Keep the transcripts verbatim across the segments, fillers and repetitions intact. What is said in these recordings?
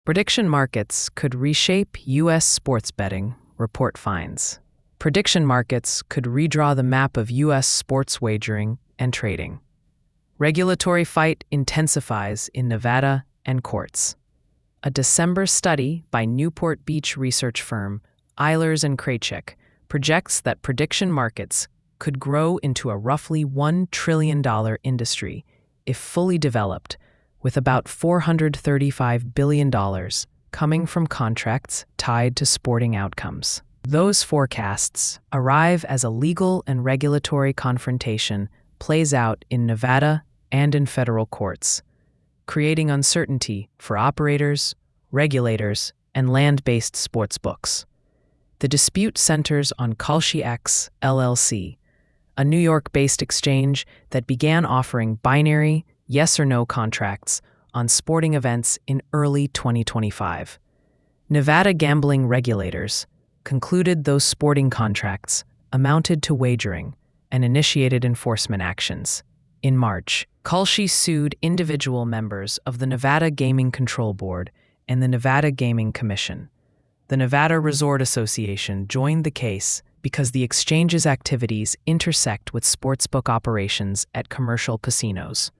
Prediction markets could reshape U S sports betting, report finds. Prediction markets could redraw the map of U S sports wagering and trading. Regulatory fight intensifies in Nevada and courts. A December study by Newport Beach research firm Eilers and Krejcik projects that prediction markets could grow into a roughly one trillion dollars industry if fully developed, with about four hundred thirty-five billion dollars coming from contracts tied to sporting outcomes. Those forecasts arrive as a legal and regulatory confrontation plays out in Nevada and in federal courts, creating uncertainty for operators, regulators, and land-based sportsbooks. The dispute centers on Kalshi X, L L C, a New York-based exchange that began offering binary yes or no contracts on sporting events in early twenty twenty-five. Nevada gambling regulators concluded those sporting contracts amounted to wagering and initiated enforcement actions. In March, Kalshi sued individual members of the Nevada Gaming Control Board and the Nevada Gaming Commission. The Nevada Resort Association joined the case because the exchange's activities intersect with sportsbook operations at commercial casinos.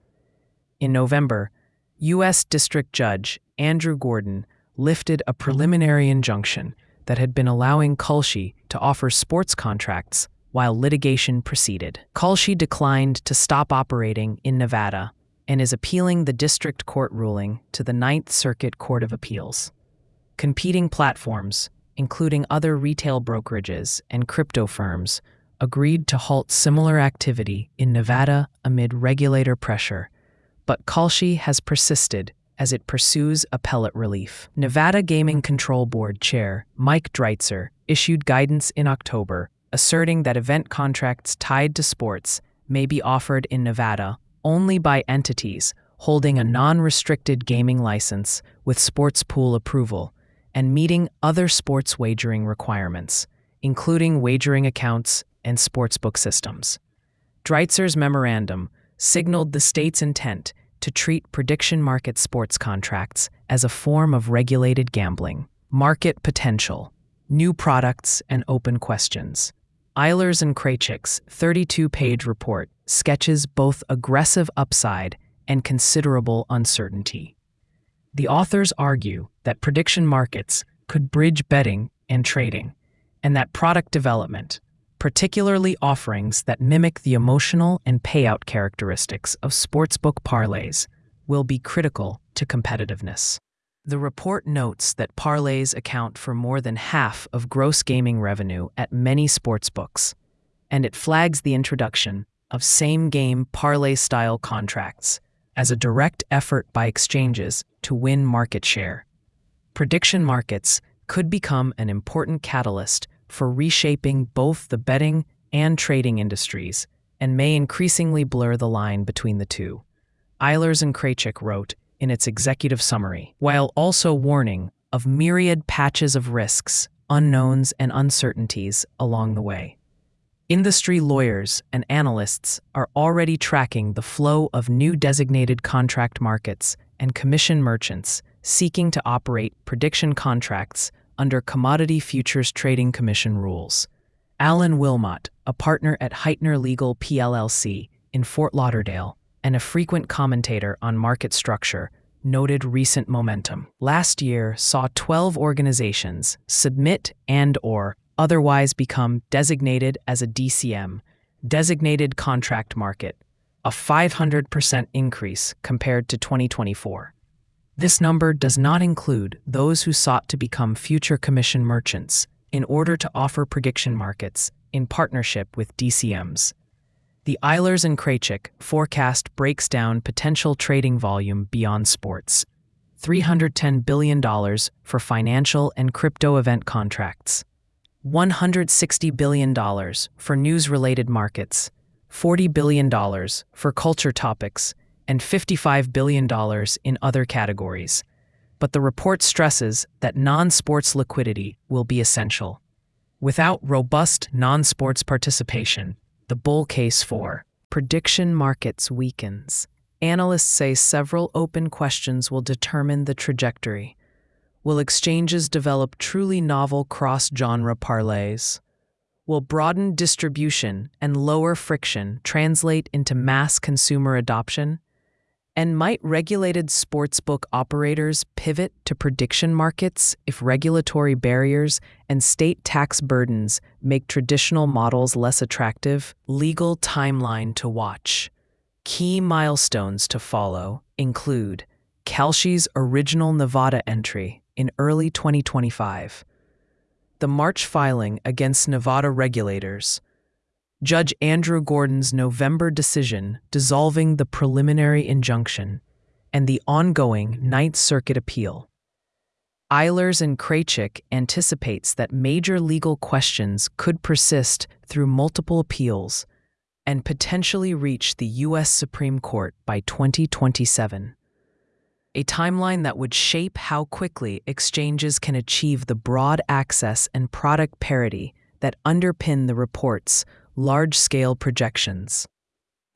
In November, U S District Judge Andrew Gordon lifted a preliminary injunction that had been allowing Kalshi to offer sports contracts while litigation proceeded. Kalshi declined to stop operating in Nevada and is appealing the district court ruling to the Ninth Circuit Court of Appeals. Competing platforms, including other retail brokerages and crypto firms, agreed to halt similar activity in Nevada amid regulator pressure, but Kalshi has persisted as it pursues appellate relief. Nevada Gaming Control Board Chair Mike Dreitzer issued guidance in October asserting that event contracts tied to sports may be offered in Nevada only by entities holding a non-restricted gaming license with sports pool approval and meeting other sports wagering requirements, including wagering accounts and sportsbook systems. Dreitzer's memorandum signaled the state's intent to treat prediction market sports contracts as a form of regulated gambling. Market potential, new products, and open questions. Eilers and Krejcik's thirty-two page report sketches both aggressive upside and considerable uncertainty. The authors argue that prediction markets could bridge betting and trading, and that product development, particularly offerings that mimic the emotional and payout characteristics of sportsbook parlays, will be critical to competitiveness. The report notes that parlays account for more than half of gross gaming revenue at many sportsbooks, and it flags the introduction of same-game parlay-style contracts as a direct effort by exchanges to win market share. Prediction markets could become an important catalyst for reshaping both the betting and trading industries and may increasingly blur the line between the two. Eilers and Krejcik wrote in its executive summary, while also warning of myriad patches of risks, unknowns, and uncertainties along the way. Industry lawyers and analysts are already tracking the flow of new designated contract markets and commission merchants seeking to operate prediction contracts under Commodity Futures Trading Commission rules. Alan Wilmot, a partner at Heitner Legal P L C in Fort Lauderdale and a frequent commentator on market structure, noted recent momentum. Last year saw twelve organizations submit and or otherwise become designated as a D C M, designated contract market, a five hundred percent increase compared to twenty twenty-four. This number does not include those who sought to become future commission merchants in order to offer prediction markets in partnership with D C Ms. The Eilers and Krejcik forecast breaks down potential trading volume beyond sports. three hundred ten billion dollars for financial and crypto event contracts, one hundred sixty billion dollars for news-related markets, forty billion dollars for culture topics, and fifty-five billion dollars in other categories. But the report stresses that non-sports liquidity will be essential. Without robust non-sports participation, the bull case for prediction markets weakens. Analysts say several open questions will determine the trajectory. Will exchanges develop truly novel cross-genre parlays? Will broadened distribution and lower friction translate into mass consumer adoption? And might regulated sportsbook operators pivot to prediction markets if regulatory barriers and state tax burdens make traditional models less attractive? Legal timeline to watch. Key milestones to follow include Kalshi's original Nevada entry in early twenty twenty-five, the March filing against Nevada regulators, Judge Andrew Gordon's November decision dissolving the preliminary injunction, and the ongoing Ninth Circuit appeal. Eilers and Kraychik anticipates that major legal questions could persist through multiple appeals and potentially reach the U S Supreme Court by twenty twenty-seven. A timeline that would shape how quickly exchanges can achieve the broad access and product parity that underpin the report's large-scale projections.